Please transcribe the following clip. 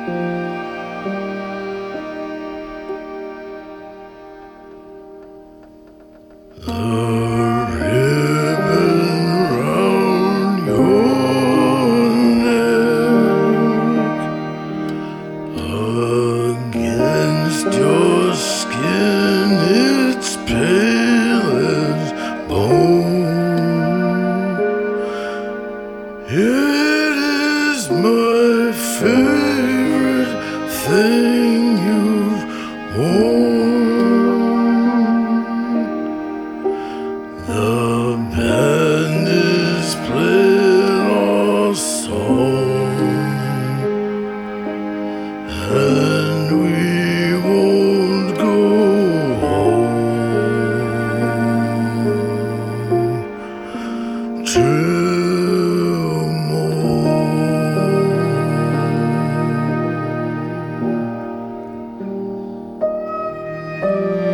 Against your skin, it's pale as bone. It is my favorite thing you've worn. The band is playing our song, and we won't go home till morn.